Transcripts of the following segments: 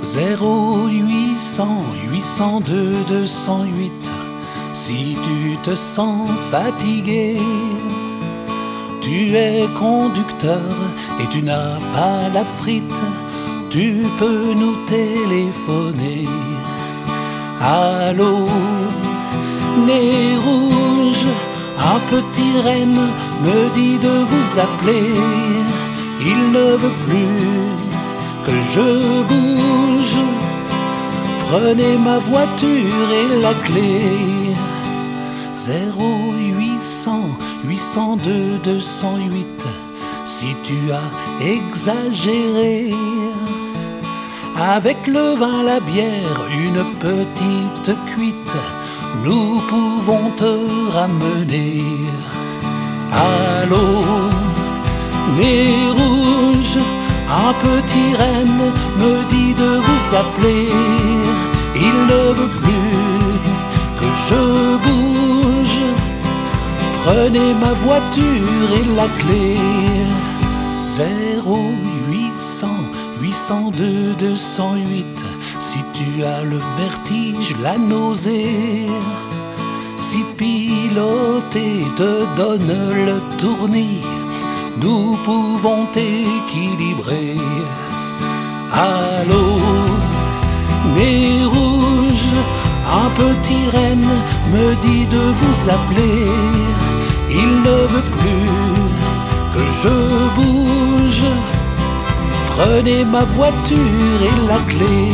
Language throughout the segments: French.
0800-802-208. Si tu te sens fatigué, tu es conducteur et tu n'as pas la frite, tu peux nous téléphoner. Allô, nez rouge, un petit renne me dit de vous appeler. Il ne veut plus que je bouge. Prenez ma voiture et la clé. 0800-802-208. Si tu as exagéré, avec le vin, la bière, une petite cuite, nous pouvons te ramener. Allô, nez rouge, un petit renne me dit de vous appeler. Il ne veut plus que je bouge. Prenez ma voiture et la clé. 0800-802-208. Si tu as le vertige, la nausée, si piloter te donne le tournis, nous pouvons t'équilibrer. Allô, nez rouge, un petit renne me dit de vous appeler. Il ne veut plus que je bouge. Prenez ma voiture et la clé.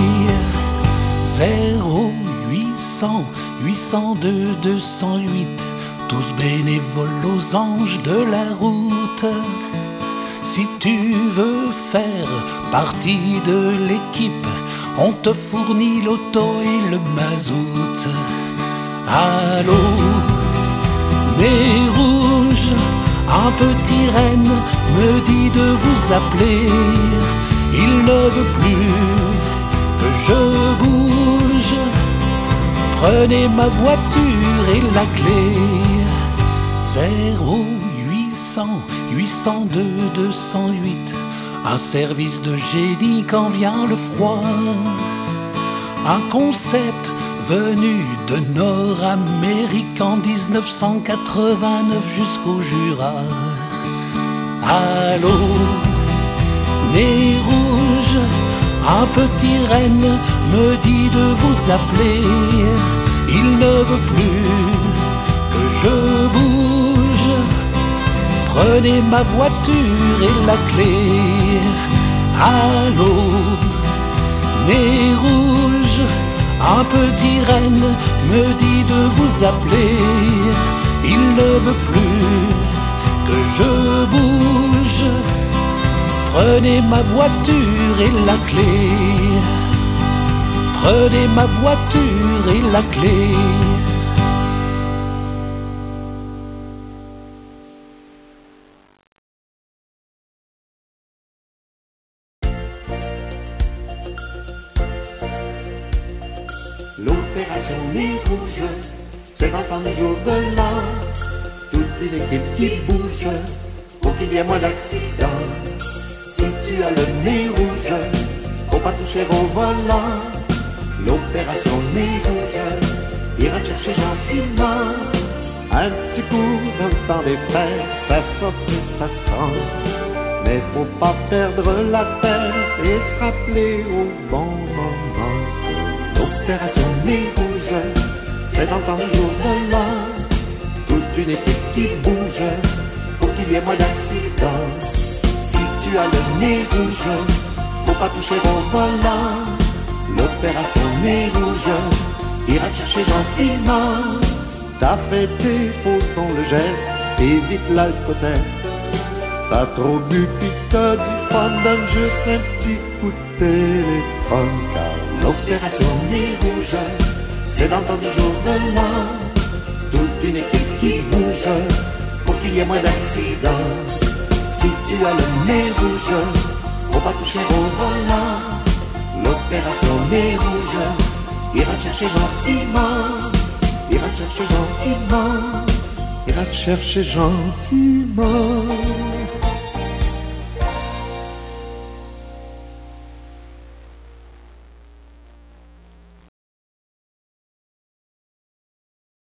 0800-802-208. Tous bénévoles aux anges de la route. Si tu veux faire partie de l'équipe, on te fournit l'auto et le mazout. Allô, nez rouge, un petit renne me dit de vous appeler. Il ne veut plus que je bouge. Prenez ma voiture et la clé. 0800-802-208. Un service de génie quand vient le froid. Un concept venu de Nord-Amérique en 1989 jusqu'au Jura. Allô, nez rouge, un petit renne me dit de vous appeler. Il ne veut plus que je bouge. Prenez ma voiture et la clé. Allô, nez rouge, un petit renne me dit de vous appeler. Il ne veut plus que je bouge. Prenez ma voiture et la clé. Prenez ma voiture et la clé. L'opération Nez Rouge, c'est dans un jour de l'an. Toute une équipe qui bouge pour qu'il y ait moins d'accidents. Si tu as le nez rouge, faut pas toucher au volant. L'opération Nez Rouge ira te chercher gentiment. Un petit coup dans le temps des fêtes, ça s'offre et ça se prend. Mais faut pas perdre la tête et se rappeler au bon moment. L'opération Nez Rouge, c'est dans le temps du jour de l'an. Toute une équipe qui bouge pour qu'il y ait moins d'accidents. Si tu as le nez rouge, faut pas toucher au volant. L'opération Nez Rouge ira te chercher gentiment. T'as fait tes pauses dans le geste, évite l'alcotest. T'as trop bu pis t'as du fun, donne juste un petit coup de téléphone. Car l'opération Nez Rouge, c'est dans le temps du jour de l'an. Toute une équipe qui bouge pour qu'il y ait moins d'accidents. Si tu as le nez rouge, faut pas toucher au volant. L'opération Nez Rouge ira te chercher gentiment. Ira te chercher gentiment. Ira te chercher gentiment.